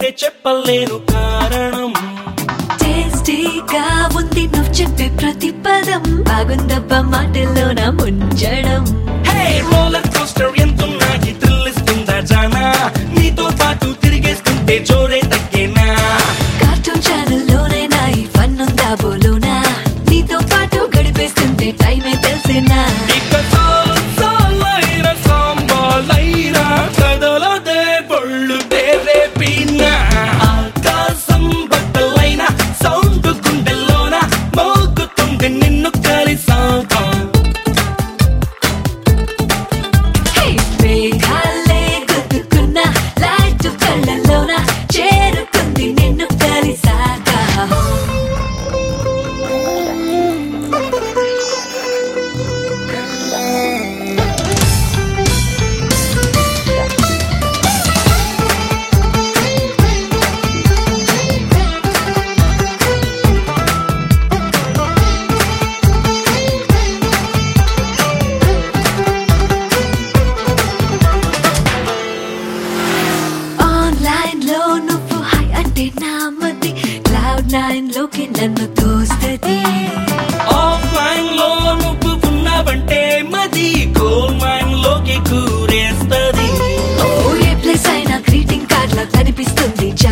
అంటే చెప్పలేను కారణం. టేస్టీగా ఉంది నువ్వు చెప్పే ప్రతి పదం, బాగుందబ్బా మాటల్లోన ముంచడం. హే రోలర్ కోస్టర్ ఎంతున్నా ఈ థ్రిల్ ఇస్తుందా జానా, నీతో పాటు తిరిగేస్తుంటే జోరే తగ్గేనా. కార్టూన్ ఛానల్లోనైనా ఈ ఫన్ ఉందా బోలోనా, నీతో పాటు గడిపేస్తుంటే టైమే తెలిసేనా. ఇక సాలైన సాంబాలైనా కదలదే బొళ్ళు రేపినా, ఆకాశం బట్టలైన సౌండ్ గుండెల్లోన మోగుతుంది నిన్ను కలిసాక. హే మేఘాలే గుద్దుకున్న లైట్ కళ్ళల్లోన చేరుకుంది నిన్ను కలిసాక. ఆన్లైన్ లో నువ్వు హై అంటే నా మతి క్లౌడ్ 9 లోకి నన్ను తోస్తది. ఆఫ్లైన్ లో నువ్వు ఉన్నావంటే మది గోల్డ్ మైన్ లోకి కూరేస్తది. ఓ ఏ ప్లేస్ అయినా గ్రీటింగ్ కార్డ్ లా కనిపిస్తుంది